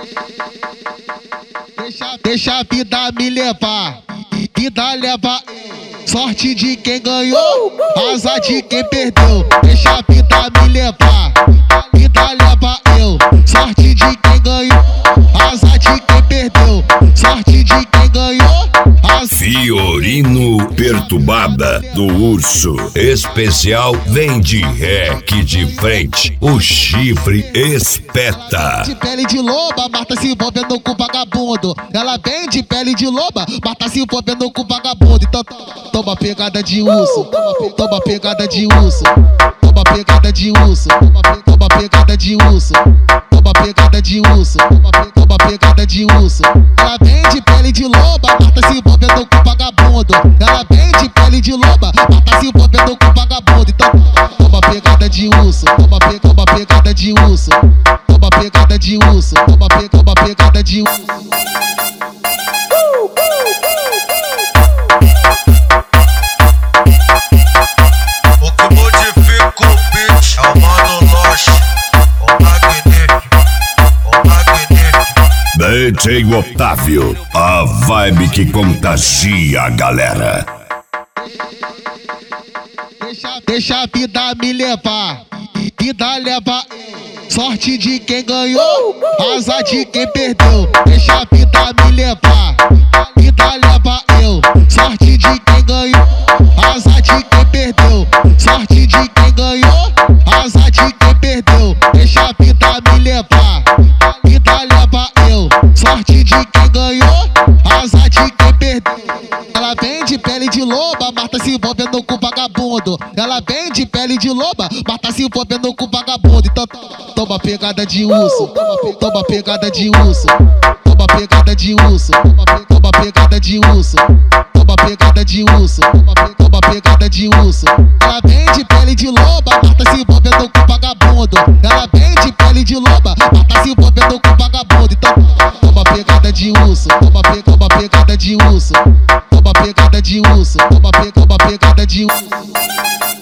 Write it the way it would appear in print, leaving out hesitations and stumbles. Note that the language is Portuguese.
Deixa a vida me levar, vida leva sorte de quem ganhou, asa de quem perdeu. Deixa a vida me levar, vida leva eu, sorte de quem ganhou, asa de quem perdeu, sorte de quem ganhou. Fiorino Perturbada do Urso Especial vem de rec de frente, o chifre espeta. De pele de loba, Marta se envolvendo com vagabundo. Ela vem de pele de loba, Marta se envolvendo com vagabundo. Então toma pegada de urso, toma pegada de urso, toma pegada de urso, toma pegada de urso, toma pegada de urso, toma pegada de urso. Ela vem de pele de loba, Marta se envolvendo com vagabundo. Ela vem de pele de loba, Marta se envolvendo com vagabundo. Então toma pegada de urso, toma pegada de urso, toma pegada de urso, toma pegada de urso. O que modifica o beat é o Mano Loche, o magnífico. DJ Otávio, a vibe que contagia a galera. Deixa a vida me levar, vida leva sorte de quem ganhou, asa de quem perdeu. Deixa a vida me levar, vida leva eu, sorte de quem ganhou, asa de quem perdeu, sorte de quem ganhou, asa de quem perdeu. Deixa a vida me levar, vida leva eu, sorte de quem ganhou, asa de quem perdeu. Ela vem de pele de loba, Marta se envolvendo com vagabundo. Ela vem de pele de loba, Marta se envolvendo com vagabundo. Então toma pegada de urso, toma pegada de urso, toma pegada de urso, toma pegada de urso, toma pegada de urso, toma pegada de urso. Ela vem de pele de loba, Marta se envolvendo com vagabundo. Ela vem de pele de loba, Marta se envolvendo com vagabundo. Então toma pegada de urso, toma pegada de urso, toma pegada de urso, toma pegada de urso.